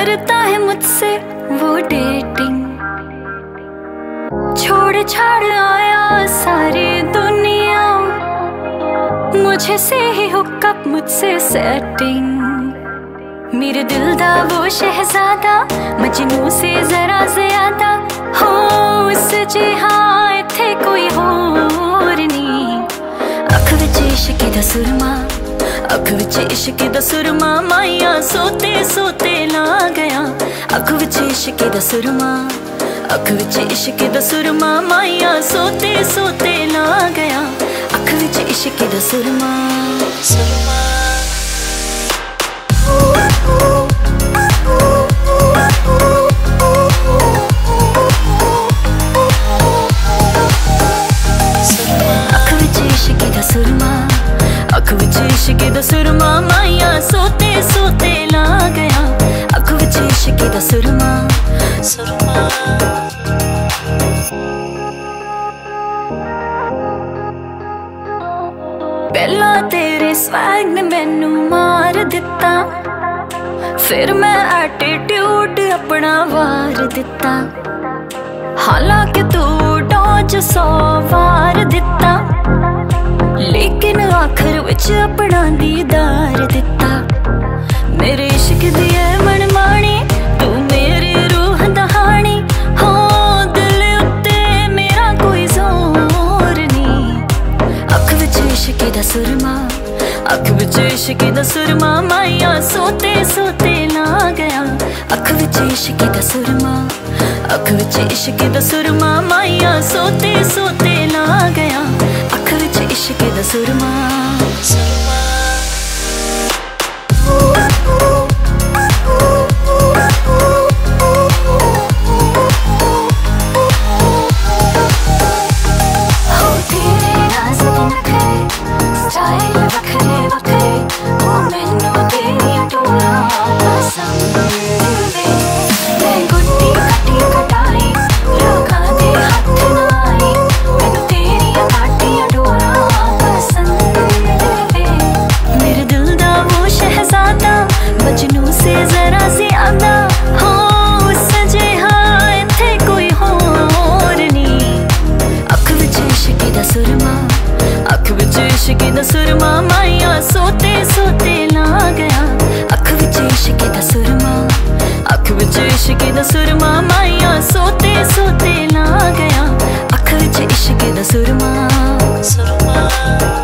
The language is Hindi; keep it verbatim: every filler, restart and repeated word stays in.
करता है मुझसे वो डेटिंग, छोड़ छाड़ आया सारी दुनिया, मुझे से ही हुक्कप मुझसे सेटिंग। मेरे दिल दा वो शहजादा मजनू से जरा ज्यादा हो सजे, हाँ इत्थे कोई होर नहीं। अख विच इश्क दा सुरमा, अख विच इश्क दा सुरमा, माइया सोते सोते ला गया। अख विच इश्क दा सुरमा, अख विच इश्क दा सुरमा, माइया सोते सोते ला गया। अख विच इश्क दा सुरमा, सुरमा। अख विच इश्क दा सुरमा, अख विच इश्क दा सुरमा, माइया सोते सोते ला गया। अख विच इश्क दा सुरमा, सुरमा। पहला तेरे स्वैग ने मैनू मार दिता, फिर मैं एटीट्यूड अपना वार दिता। हालांकि तू डॉज सौ वार दिता, लेकिन आखिर विच अपना दीदार दिता। मेरे इश्क दी ऐ मनमानी, तू मेरी रूह दहानी, हो दिल उत्ते मेरा कोई जोर नहीं। अख विच इश्क दा सुरमा, अख विच इश्क दा सुरमा, माइया सोते सोते ला गया। अख विच इश्क दा सुरमा, अख विच इश्क दा सुरमा, माइया सोते सोते ला गया। अख विच इश्क दा सुरमा, सुरमा। इश्क दा सुरमा, माइया सोते सोते ला गया। अख विच इश्क दा सुरमा, अख विच इश्क दा सुरमा, माइया सोते सोते ला गया। अख विच इश्क दा सुरमा, सुरमा।